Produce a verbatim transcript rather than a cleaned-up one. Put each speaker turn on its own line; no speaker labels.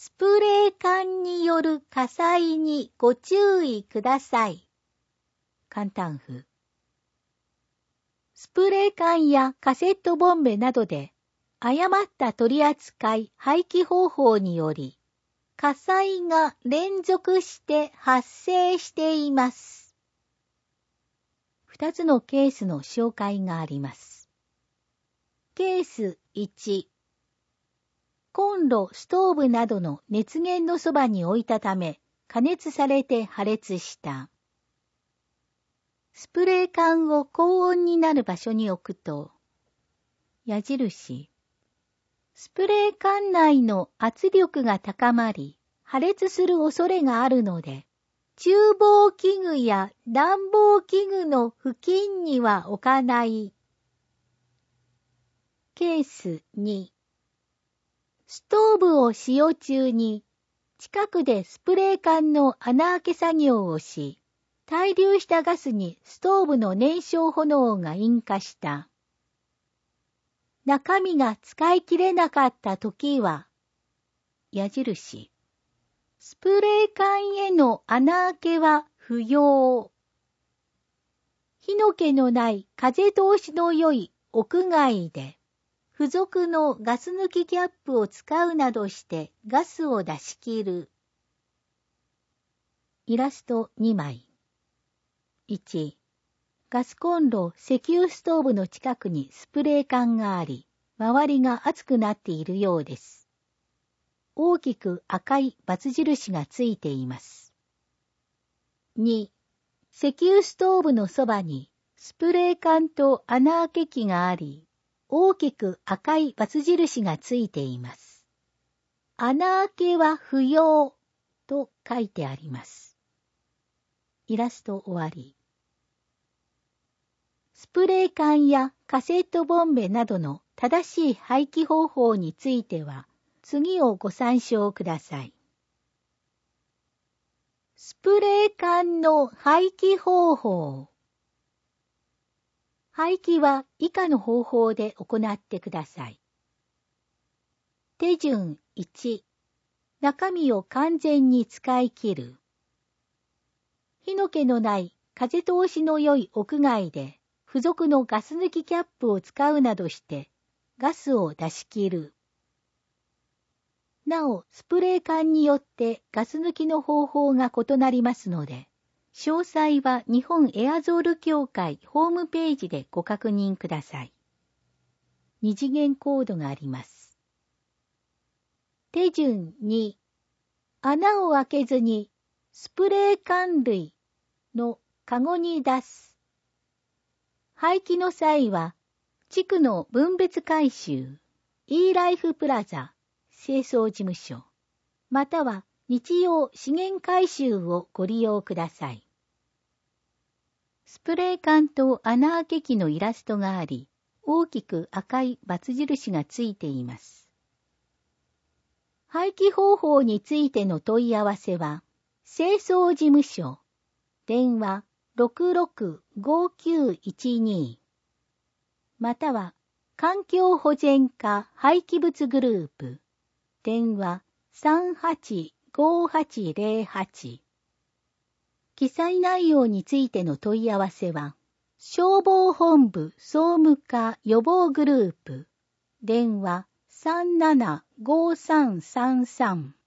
スプレー缶による火災にご注意ください。簡単譜。スプレー缶やカセットボンベなどで誤った取り扱い廃棄方法により火災が連続して発生しています。二つのケースの紹介があります。ケースいち、コンロ、ストーブなどの熱源のそばに置いたため加熱されて破裂した。スプレー缶を高温になる場所に置くと、矢印、スプレー缶内の圧力が高まり、破裂する恐れがあるので、厨房器具や暖房器具の付近には置かない。ケースに、ストーブを使用中に、近くでスプレー缶の穴開け作業をし、滞留したガスにストーブの燃焼炎が引火した。中身が使い切れなかったときは、矢印、スプレー缶への穴開けは不要。火の気のない風通しの良い屋外で、付属のガス抜きキャップを使うなどしてガスを出し切る。イラストにまい。いち、ガスコンロ、石油ストーブの近くにスプレー缶があり、周りが熱くなっているようです。大きく赤い×印がついています。に、石油ストーブのそばにスプレー缶と穴開け器があり、大きく赤い×印がついています。穴開けは不要と書いてあります。イラスト終わり。スプレー缶やカセットボンベなどの正しい廃棄方法については、次をご参照ください。スプレー缶の廃棄方法。廃棄は以下の方法で行ってください。手順いち、中身を完全に使い切る。火の気のない風通しの良い屋外で付属のガス抜きキャップを使うなどしてガスを出し切る。なお、スプレー缶によってガス抜きの方法が異なりますので、詳細は日本エアゾール協会ホームページでご確認ください。二次元コードがあります。手順に、穴を開けずにスプレー缶類のカゴに出す。廃棄の際は、地区の分別回収、e ライフプラザ、清掃事務所、または日用資源回収をご利用ください。スプレー缶と穴開け器のイラストがあり、大きく赤い×印がついています。廃棄方法についての問い合わせは、清掃事務所、電話 ろくろくごきゅういちに、または環境保全課廃棄物グループ、電話 さんはちごはちぜろはち。記載内容についての問い合わせは、消防本部総務課予防グループ、電話 さんななごさんさんさん。